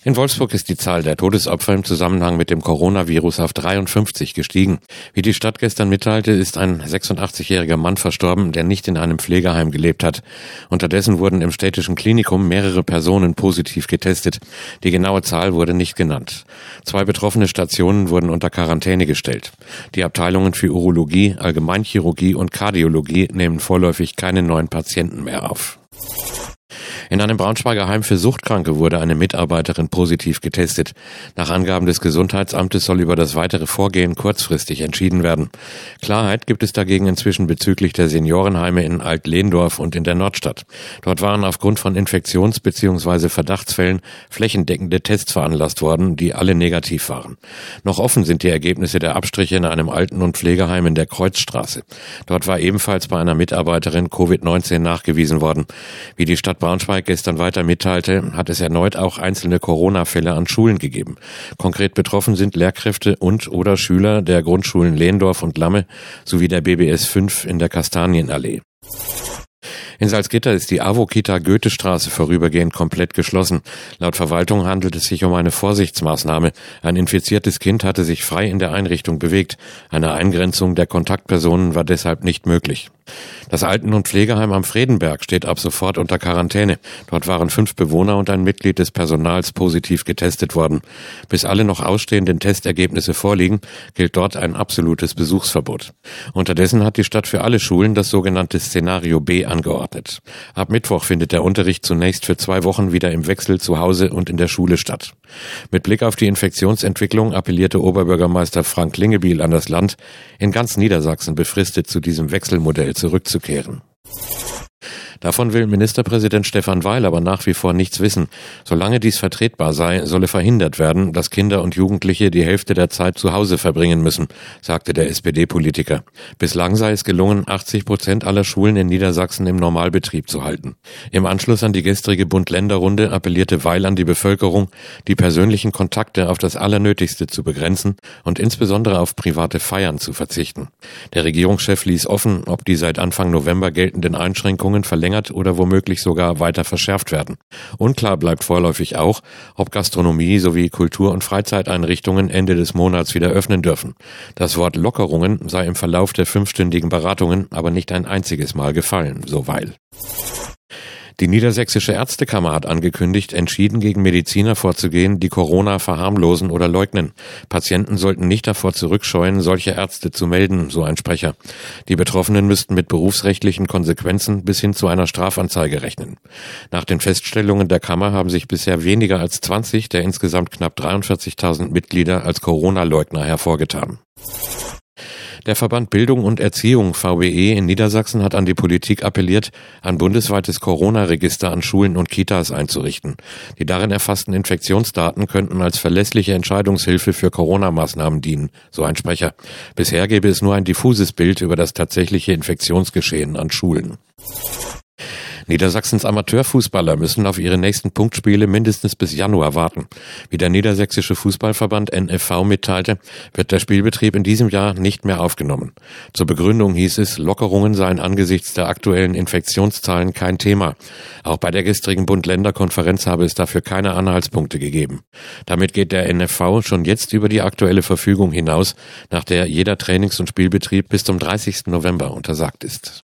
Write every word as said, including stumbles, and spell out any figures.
In Wolfsburg ist die Zahl der Todesopfer im Zusammenhang mit dem Coronavirus auf dreiundfünfzig gestiegen. Wie die Stadt gestern mitteilte, ist ein sechsundachtzigjähriger Mann verstorben, der nicht in einem Pflegeheim gelebt hat. Unterdessen wurden im städtischen Klinikum mehrere Personen positiv getestet. Die genaue Zahl wurde nicht genannt. Zwei betroffene Stationen wurden unter Quarantäne gestellt. Die Abteilungen für Urologie, Allgemeinchirurgie und Kardiologie nehmen vorläufig keine neuen Patienten mehr auf. In einem Braunschweiger Heim für Suchtkranke wurde eine Mitarbeiterin positiv getestet. Nach Angaben des Gesundheitsamtes soll über das weitere Vorgehen kurzfristig entschieden werden. Klarheit gibt es dagegen inzwischen bezüglich der Seniorenheime in Alt-Lehndorf und in der Nordstadt. Dort waren aufgrund von Infektions- bzw. Verdachtsfällen flächendeckende Tests veranlasst worden, die alle negativ waren. Noch offen sind die Ergebnisse der Abstriche in einem Alten- und Pflegeheim in der Kreuzstraße. Dort war ebenfalls bei einer Mitarbeiterin Covid neunzehn nachgewiesen worden. Wie die Stadt Braunschweig gestern weiter mitteilte, hat es erneut auch einzelne Corona-Fälle an Schulen gegeben. Konkret betroffen sind Lehrkräfte und oder Schüler der Grundschulen Lehndorf und Lamme sowie der B B S fünf in der Kastanienallee. In Salzgitter ist die AWO-Kita Goethestraße vorübergehend komplett geschlossen. Laut Verwaltung handelt es sich um eine Vorsichtsmaßnahme. Ein infiziertes Kind hatte sich frei in der Einrichtung bewegt. Eine Eingrenzung der Kontaktpersonen war deshalb nicht möglich. Das Alten- und Pflegeheim am Fredenberg steht ab sofort unter Quarantäne. Dort waren fünf Bewohner und ein Mitglied des Personals positiv getestet worden. Bis alle noch ausstehenden Testergebnisse vorliegen, gilt dort ein absolutes Besuchsverbot. Unterdessen hat die Stadt für alle Schulen das sogenannte Szenario B angeordnet. Ab Mittwoch findet der Unterricht zunächst für zwei Wochen wieder im Wechsel zu Hause und in der Schule statt. Mit Blick auf die Infektionsentwicklung appellierte Oberbürgermeister Frank Klingebiel an das Land, in ganz Niedersachsen befristet zu diesem Wechselmodell zurückzukehren. Davon will Ministerpräsident Stefan Weil aber nach wie vor nichts wissen. Solange dies vertretbar sei, solle verhindert werden, dass Kinder und Jugendliche die Hälfte der Zeit zu Hause verbringen müssen, sagte der S P D-Politiker. Bislang sei es gelungen, achtzig Prozent aller Schulen in Niedersachsen im Normalbetrieb zu halten. Im Anschluss an die gestrige Bund-Länder-Runde appellierte Weil an die Bevölkerung, die persönlichen Kontakte auf das Allernötigste zu begrenzen und insbesondere auf private Feiern zu verzichten. Der Regierungschef ließ offen, ob die seit Anfang November geltenden Einschränkungen verlängert oder womöglich sogar weiter verschärft werden. Unklar bleibt vorläufig auch, ob Gastronomie sowie Kultur- und Freizeiteinrichtungen Ende des Monats wieder öffnen dürfen. Das Wort Lockerungen sei im Verlauf der fünfstündigen Beratungen aber nicht ein einziges Mal gefallen, so Weil. Die Niedersächsische Ärztekammer hat angekündigt, entschieden gegen Mediziner vorzugehen, die Corona verharmlosen oder leugnen. Patienten sollten nicht davor zurückscheuen, solche Ärzte zu melden, so ein Sprecher. Die Betroffenen müssten mit berufsrechtlichen Konsequenzen bis hin zu einer Strafanzeige rechnen. Nach den Feststellungen der Kammer haben sich bisher weniger als zwanzig der insgesamt knapp dreiundvierzigtausend Mitglieder als Corona-Leugner hervorgetan. Der Verband Bildung und Erziehung V B E in Niedersachsen hat an die Politik appelliert, ein bundesweites Corona-Register an Schulen und Kitas einzurichten. Die darin erfassten Infektionsdaten könnten als verlässliche Entscheidungshilfe für Corona-Maßnahmen dienen, so ein Sprecher. Bisher gäbe es nur ein diffuses Bild über das tatsächliche Infektionsgeschehen an Schulen. Niedersachsens Amateurfußballer müssen auf ihre nächsten Punktspiele mindestens bis Januar warten. Wie der Niedersächsische Fußballverband N F V mitteilte, wird der Spielbetrieb in diesem Jahr nicht mehr aufgenommen. Zur Begründung hieß es, Lockerungen seien angesichts der aktuellen Infektionszahlen kein Thema. Auch bei der gestrigen Bund-Länder-Konferenz habe es dafür keine Anhaltspunkte gegeben. Damit geht der N F V schon jetzt über die aktuelle Verfügung hinaus, nach der jeder Trainings- und Spielbetrieb bis zum dreißigsten November untersagt ist.